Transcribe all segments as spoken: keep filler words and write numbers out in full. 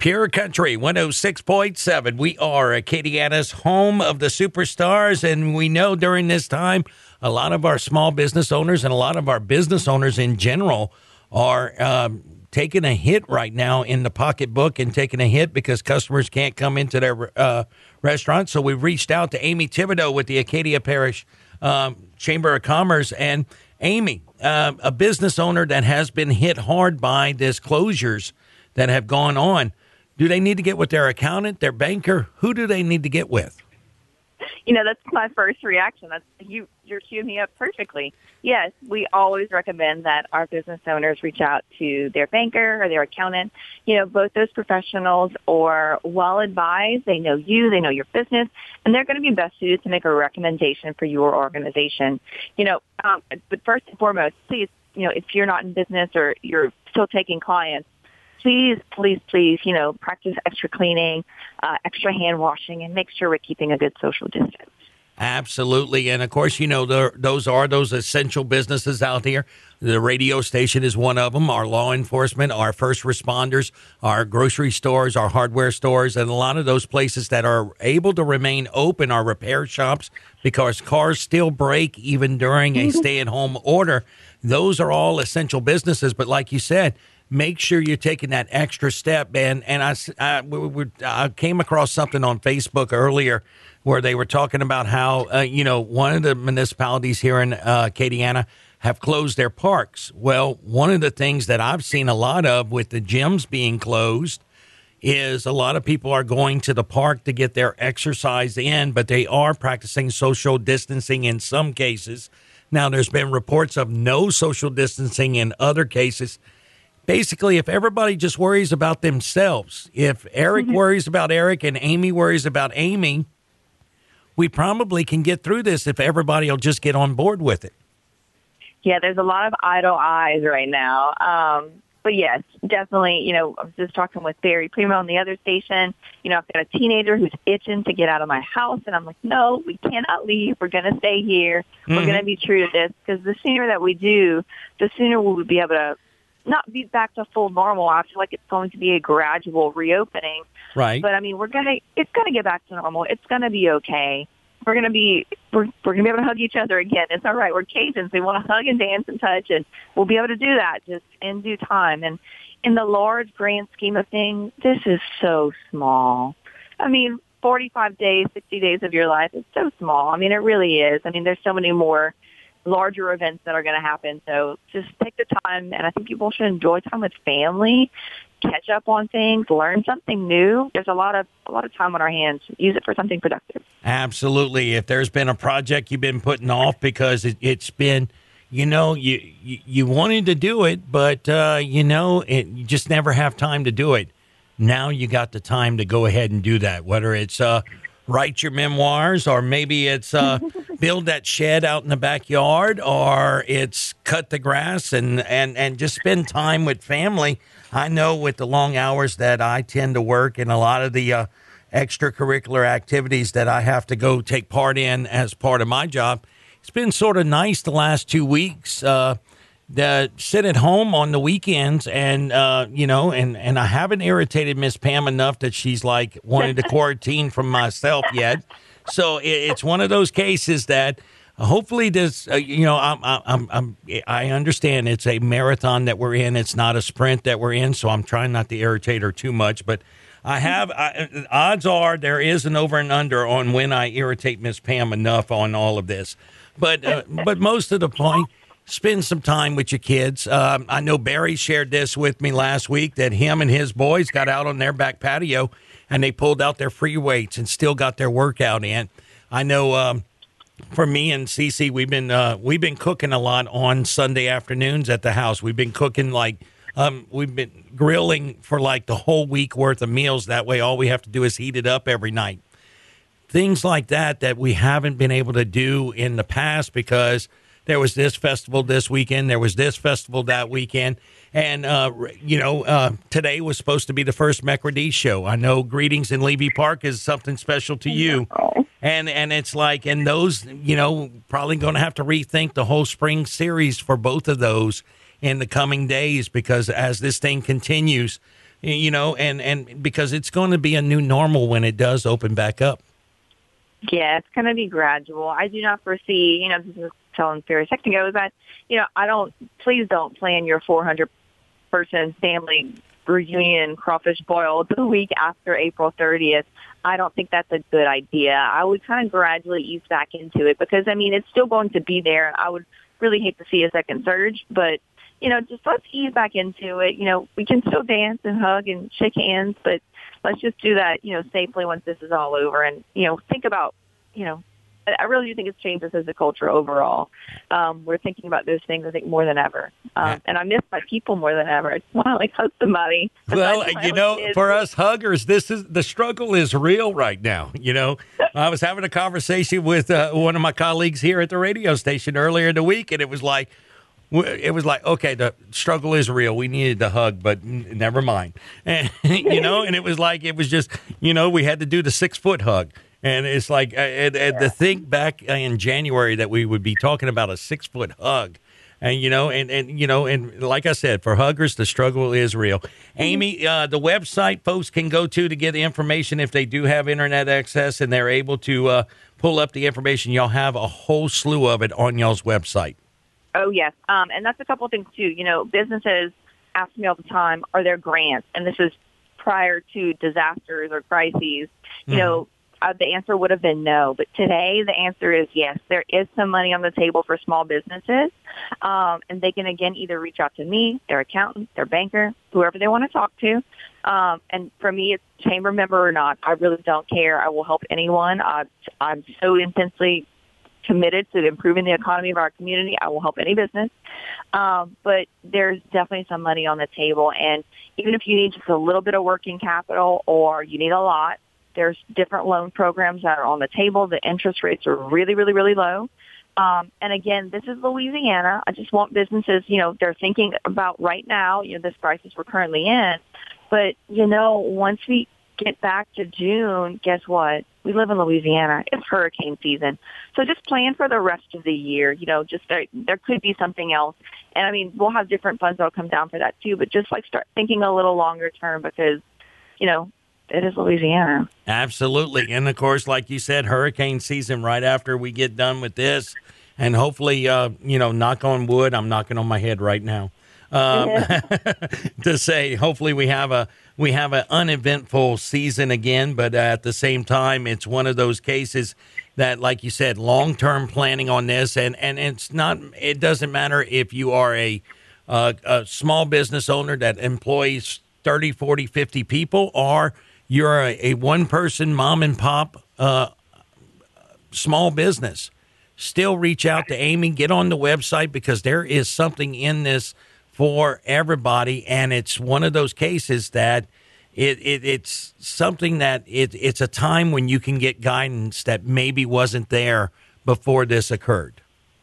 Pure Country one oh six point seven. We are Acadiana's home of the superstars, and we know during this time, a lot of our small business owners and a lot of our business owners in general are um, taking a hit right now in the pocketbook and taking a hit because customers can't come into their uh, restaurants. So we've reached out to Amy Thibodeau with the Acadia Parish um, Chamber of Commerce. And Amy, uh, a business owner that has been hit hard by these closures that have gone on, do they need to get with their accountant, their banker? Who do they need to get with? You know, that's my first reaction. That's you. You're queuing me up perfectly. Yes, we always recommend that our business owners reach out to their banker or their accountant. You know, both those professionals are well advised. They know you, they know your business, and they're going to be best suited to make a recommendation for your organization. You know, um, but first and foremost, please, you know, if you're not in business or you're still taking clients, please, please, please, you know, practice extra cleaning, uh, extra hand washing, and make sure we're keeping a good social distance. Absolutely. And, of course, you know, there, those are those essential businesses out here. The radio station is one of them, our law enforcement, our first responders, our grocery stores, our hardware stores, and a lot of those places that are able to remain open are repair shops because cars still break even during a stay-at-home order. Those are all essential businesses. But like you said, make sure you're taking that extra step, man. And I, I, we, we, I came across something on Facebook earlier where they were talking about how, uh, you know, one of the municipalities here in uh, Acadiana have closed their parks. Well, one of the things that I've seen a lot of with the gyms being closed is a lot of people are going to the park to get their exercise in, but they are practicing social distancing in some cases. Now, there's been reports of no social distancing in other cases. Basically, if everybody just worries about themselves, if Eric mm-hmm. worries about Eric and Amy worries about Amy, we probably can get through this if everybody will just get on board with it. Yeah, there's a lot of idle eyes right now. Um, but yes, definitely, you know, I was just talking with Barry Primo on the other station. You know, I've got a teenager who's itching to get out of my house, and I'm like, no, we cannot leave. We're going to stay here. Mm-hmm. We're going to be true to this, because the sooner that we do, the sooner we'll be able to not be back to full normal. I feel like it's going to be a gradual reopening. Right. But I mean, we're going to, it's going to get back to normal. It's going to be okay. We're going to be, we're, we're going to be able to hug each other again. It's all right. We're Cajuns. We want to hug and dance and touch, and we'll be able to do that just in due time. And in the large grand scheme of things, this is so small. I mean, forty-five days, sixty days of your life is so small. I mean, it really is. I mean, there's so many more larger events that are going to happen. So just take the time, and I think people should enjoy time with family, catch up on things, learn something new. There's a lot of a lot of time on our hands. Use it for something productive. Absolutely. If there's been a project you've been putting off because it, it's been, you know, you, you you wanted to do it, but uh, you know, it, you just never have time to do it. Now you got the time to go ahead and do that. Whether it's uh, write your memoirs, or maybe it's uh, build that shed out in the backyard, or it's cut the grass and, and, and just spend time with family. I know with the long hours that I tend to work and a lot of the uh, extracurricular activities that I have to go take part in as part of my job, it's been sort of nice the last two weeks uh, to sit at home on the weekends and, uh, you know, and, and I haven't irritated Miss Pam enough that she's like wanted to quarantine from myself yet. So it, it's one of those cases that hopefully this, uh, you know, I'm, I'm, I'm, I understand it's a marathon that we're in. It's not a sprint that we're in. So I'm trying not to irritate her too much, but I have, I, odds are there is an over and under on when I irritate Miss Pam enough on all of this. But, uh, but most of the point, spend some time with your kids. Um, I know Barry shared this with me last week that him and his boys got out on their back patio and they pulled out their free weights and still got their workout in. I know, um, for me and Cece, we've been uh, we've been cooking a lot on Sunday afternoons at the house. We've been cooking like um, we've been grilling for like the whole week worth of meals. That way, all we have to do is heat it up every night. Things like that that we haven't been able to do in the past because there was this festival this weekend, there was this festival that weekend, and uh, you know uh, today was supposed to be the first McRD show. I know Greetings in Levy Park is something special to you. And and it's like, and those, you know, probably going to have to rethink the whole spring series for both of those in the coming days, because as this thing continues, you know, and, and because it's going to be a new normal when it does open back up. Yeah, it's going to be gradual. I do not foresee, you know, this is telling Ferry a second ago, is that, you know, I don't, please don't plan your four hundred person family reunion crawfish boil the week after April thirtieth. I don't think that's a good idea. I would kind of gradually ease back into it because, I mean, it's still going to be there. I would really hate to see a second surge, but, you know, just let's ease back into it. You know, we can still dance and hug and shake hands, but let's just do that, you know, safely once this is all over. And, you know, think about, you know, I really do think it's changed us as a culture overall. Um, we're thinking about those things, I think, more than ever. Um, and I miss my people more than ever. I just want to, like, hug somebody. Well, you know, kids. For us huggers, this is the struggle is real right now. You know, I was having a conversation with uh, one of my colleagues here at the radio station earlier in the week, and it was like, it was like, okay, the struggle is real. We needed to hug, but n- never mind. And, you know, and it was like, it was just, you know, we had to do the six foot hug. And it's like, uh, and, and to think back in January that we would be talking about a six foot hug. And, you know, and, and, you know, and like I said, for huggers, the struggle is real. Amy, uh, the website folks can go to to get the information if they do have internet access and they're able to uh, pull up the information. Y'all have a whole slew of it on y'all's website. Oh, yes. Um, and that's a couple of things, too. You know, businesses ask me all the time, are there grants? And this is prior to disasters or crises. You mm-hmm. know, uh, the answer would have been no. But today, the answer is yes. There is some money on the table for small businesses. Um, and they can, again, either reach out to me, their accountant, their banker, whoever they want to talk to. Um, and for me, it's chamber member or not. I really don't care. I will help anyone. I, I'm so intensely committed to improving the economy of our community. I will help any business. Um, but there's definitely some money on the table. And even if you need just a little bit of working capital or you need a lot, there's different loan programs that are on the table. The interest rates are really, really, really low. Um, and again, this is Louisiana. I just want businesses, you know, they're thinking about right now, you know, this crisis we're currently in. But, you know, once we get back to June, guess what? We live in Louisiana. It's hurricane season. So just plan for the rest of the year. You know, just there, there could be something else. And, I mean, we'll have different funds that will come down for that, too. But just, like, start thinking a little longer term because, you know, it is Louisiana. Absolutely. And, of course, like you said, hurricane season right after we get done with this. And hopefully, uh, you know, knock on wood, I'm knocking on my head right now. Um, to say, hopefully we have a we have an uneventful season again, but at the same time, it's one of those cases that, like you said, long term planning on this, and, and it's not. It doesn't matter if you are a uh, a small business owner that employs thirty, forty, fifty people, or you're a, a one person mom and pop uh, small business. Still reach out to Amy, get on the website because there is something in this for everybody, and it's one of those cases that it, it it's something that it, it's a time when you can get guidance that maybe wasn't there before this occurred.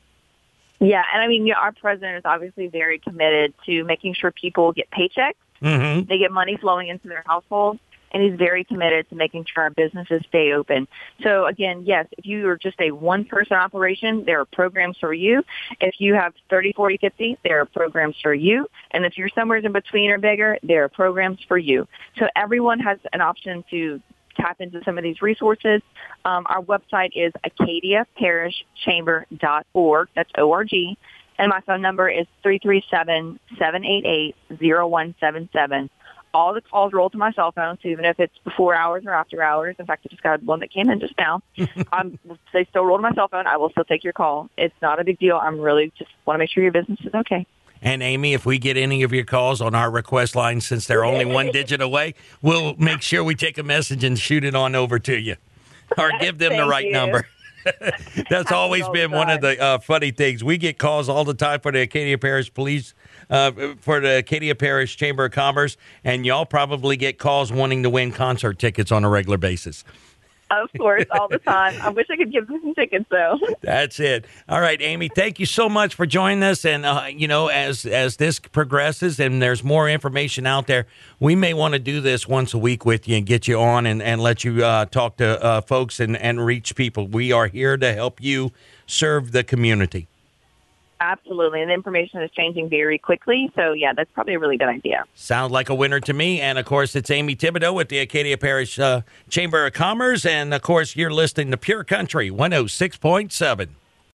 Yeah, and I mean, you know, our president is obviously very committed to making sure people get paychecks, mm-hmm. they get money flowing into their households, and he's very committed to making sure our businesses stay open. So, again, yes, if you are just a one-person operation, there are programs for you. If you have thirty, forty, fifty, there are programs for you. And if you're somewhere in between or bigger, there are programs for you. So everyone has an option to tap into some of these resources. Um, our website is acadia parish chamber dot org. That's O R G. And my phone number is three three seven, seven eight eight, zero one seven seven. All the calls roll to my cell phone, so even if it's before hours or after hours. In fact, I just got one that came in just now. um, they still roll to my cell phone. I will still take your call. It's not a big deal. I'm really just want to make sure your business is okay. And, Amy, if we get any of your calls on our request line, since they're only one digit away, we'll make sure we take a message and shoot it on over to you or give them the right you. number. That's always been one of the uh, funny things. We get calls all the time for the Acadia Parish Police, uh, for the Acadia Parish Chamber of Commerce, and y'all probably get calls wanting to win concert tickets on a regular basis. Of course, all the time. I wish I could give them some tickets, though. That's it. All right, Amy, thank you so much for joining us. And, uh, you know, as as this progresses and there's more information out there, we may want to do this once a week with you and get you on and, and let you uh, talk to uh, folks and, and reach people. We are here to help you serve the community. Absolutely. And the information is changing very quickly. So, yeah, that's probably a really good idea. Sound like a winner to me. And, of course, it's Amy Thibodeau with the Acadia Parish uh, Chamber of Commerce. And, of course, you're listening to Pure Country one oh six point seven.